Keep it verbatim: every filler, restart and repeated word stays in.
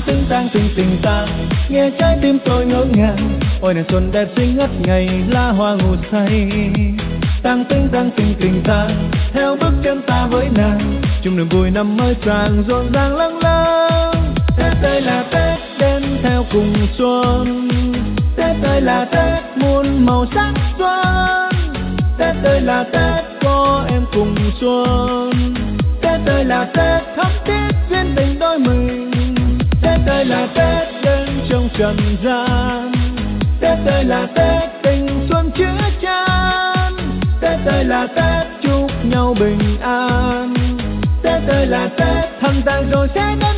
tưng tang tình tình ta, nghe trái tim tôi ngỡ ngàng. Ôi này xuân đẹp xinh ngất ngây, lá hoa ngủ say. Tang tưng tang tình tình ta, theo bước chân ta với nàng, chung niềm vui năm mới tràn rộn ràng lâng lâng. Tết ơi là Tết đến theo cùng xuân, Tết ơi là Tết muôn màu sắc xuân. Tết ơi là Tết có em cùng xuân, Tết ơi là Tết thắm thiết duyên tình đôi mình. Tết ơi là Tết đến trong trần gian, Tết ơi là Tết tình xuân chứa chan. Tết ơi là Tết chúc nhau bình an, Tết ơi là Tết thăng tàn rồi sẽ đến